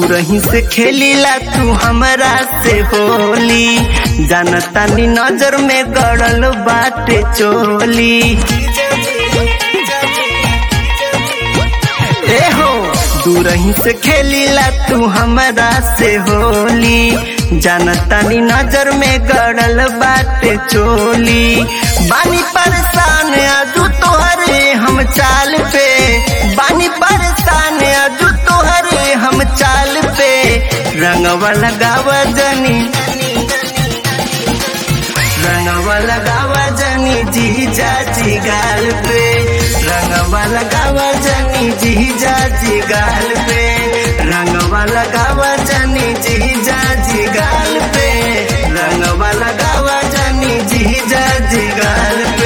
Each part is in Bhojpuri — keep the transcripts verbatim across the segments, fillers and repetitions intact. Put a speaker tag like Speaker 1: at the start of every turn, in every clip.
Speaker 1: दूर ही से खेलीला तू हमरा से होली, जानता नी नजर में गड़ल बाटे चोली। ए हो दूर ही से खेलीला तू हमरा से होली, जानता नी नजर में गड़ल बाटे चोली। बानी परेशान आजू तोहरे हम चाल पे, बानी परेशान आजू तोहरे हम चाल पे। रंगवा लगावा जनी, रंगवा लगावा जनी जीजा जी गाल पे, रंगवा लगावा जनी जीजा जी गाल पे, रंगवा लगावा जनी जीजा जी गाल पे, रंगवा लगावा जनी जीजा जी गाल पे।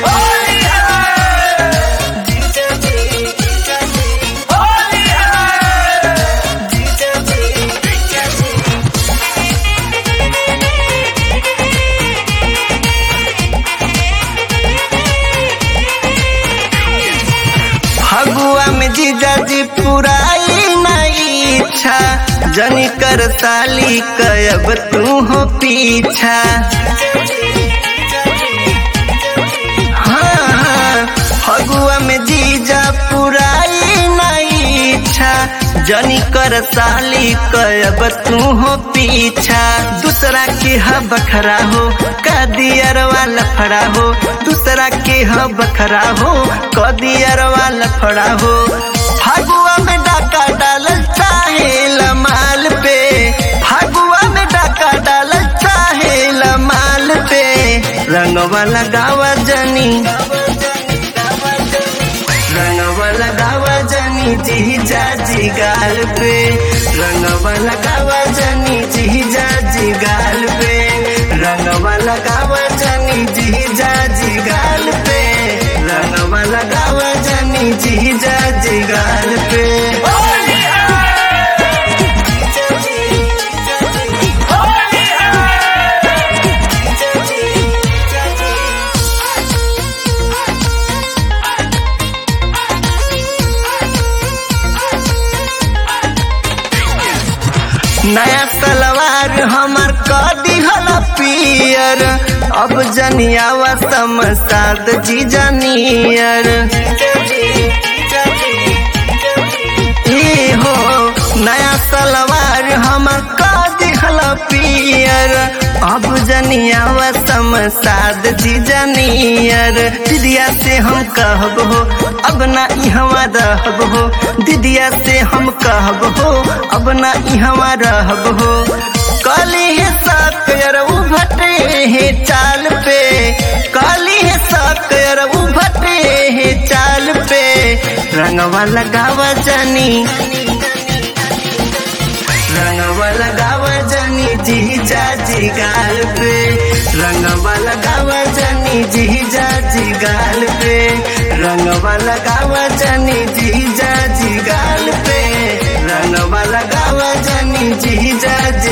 Speaker 1: फगुआ में जीजा जी पुराई नहीं इच्छा, जनी कर साली कयब तू हो पीछा। हाँ हाँ फगुआ में जीजा पुराई नहीं इच्छा, जनी कर साली कयब तू हो पीछा। दूसरा के ह बखरा हो कदियर वाला फड़ा हो, दूसरा के ह बखरा हो कदियर वाला फड़ा हो। फगुआ में डाका डालल चाहे लमाल पे, फगुआ में डाका डालल चाहे लमाल पे। रंगवा लगावा जनी, रंगवा लगावा जनी जीजा जी गाल पे, रंगवा लगावा जनी जीजा जी गाल पे, रंगवा लगावा जनी जीजा जी गाल पे, रंगवा लगावा जनी जीजा जी गाल पे। नया सलवार हमार कदी हला पियर, अब जनियावा समसाद जीजा नियर। ए हो नया सलवार हमार कदी हला पियर, अब जनियावा समसाद जीजा नियर। दीदिया से हम कहब हो अब ना इहवा रहब हो, दीदिया से हम कहब हो अब ना इहवा रहब हो। काली है साकर उभटे है चाल पे, काली है साकर उभटे है चाल पे। रंगवा लगावा जनी, रंगवा लगावा जनी जीजा जी गाल पे, रंगवा लगावा जनी जीजा जी गाल पे, रंगवा लगावा जनी जीजा जी गाल पे, रंगवा लगावा जनी जीजा जी